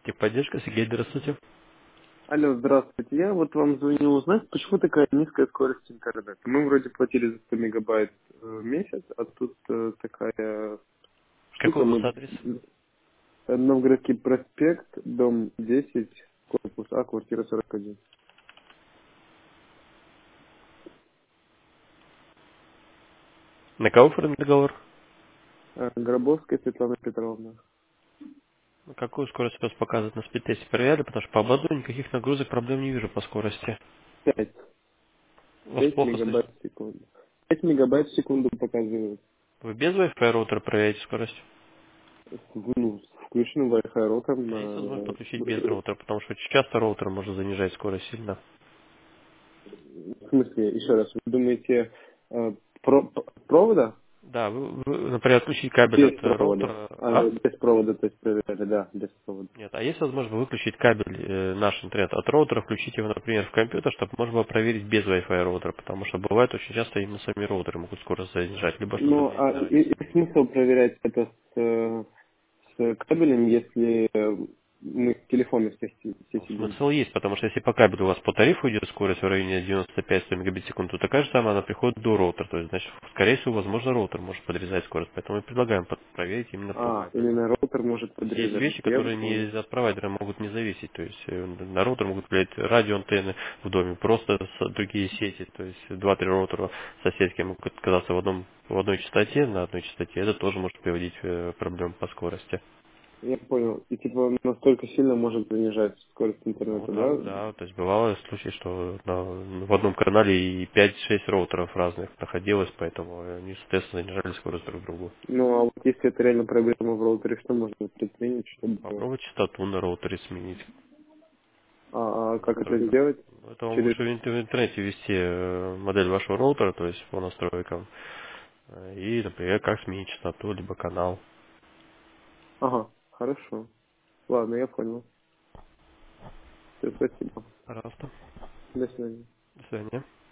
Техподдержка, Сергей, здравствуйте. Алло, здравствуйте. Я вот вам звоню узнать, почему такая низкая скорость интернета. Мы вроде платили за 100 мегабайт в месяц, а тут такая штука. Какой у вас Мы адрес? Новгородский проспект, дом 10, корпус А, квартира 41. На кого оформлен договор? Гробовская Светлана Петровна. Какую скорость у вас показывает на спидтесте? Проверяли, потому что по обладу никаких нагрузок проблем не вижу по скорости. 5. Вас 5 плохо мегабайт слышно. в секунду. 5 мегабайт в секунду показывает. Вы без Wi-Fi роутера проверяете скорость? Ну, включен Wi-Fi роутер А есть возможность на... подключить без роутера, потому что очень часто роутер может занижать скорость сильно. В смысле, еще раз, вы думаете, провода? Да, вы, например, отключить кабель Без от провода. роутера. А, А? без провода, то есть проверяли, да, без провода. Нет, а есть возможность выключить кабель наш интернет от роутера, включить его, например, в компьютер, чтобы можно было проверить без Wi-Fi роутера, потому что бывает очень часто именно сами роутеры могут скорость занижать, либо что-то Ну, влиять а на радиус. и смысл проверять это с кабелем, если мы в телефоне все Ну, сидим? смысл есть, потому что если по кабелю у вас по тарифу идет скорость в районе 95-100 мегабит в секунду, то такая же самая она приходит до роутера. То есть, значит, скорее всего, возможно, роутер может подрезать скорость. Поэтому мы предлагаем проверить именно по А, кабелю. именно роутер может То есть есть подрезать. вещи, Я которые понял. не от провайдера могут не зависеть. То есть на роутер могут влиять радиоантенны в доме, просто другие сети. То есть два-три роутера соседские могут оказаться в одной частоте, на одной частоте. Это тоже может приводить проблем по скорости. Я понял. И типа настолько сильно может занижать скорость Ну интернета, да, да? да, то есть бывало случаи, что в одном канале и 5-6 роутеров разных находилось, поэтому они, соответственно, занижали скорость друг другу. Ну, а вот если это реально проблема в роутере, что можно предпринять, чтобы... Попробовать частоту на роутере сменить. А как это Настройкам. сделать? Это вам Через... лучше в интернете ввести модель вашего роутера, то есть по настройкам, и, например, как сменить частоту, либо канал. Ага, хорошо. Ладно, я понял. Все, спасибо. Пожалуйста. До свидания. До свидания.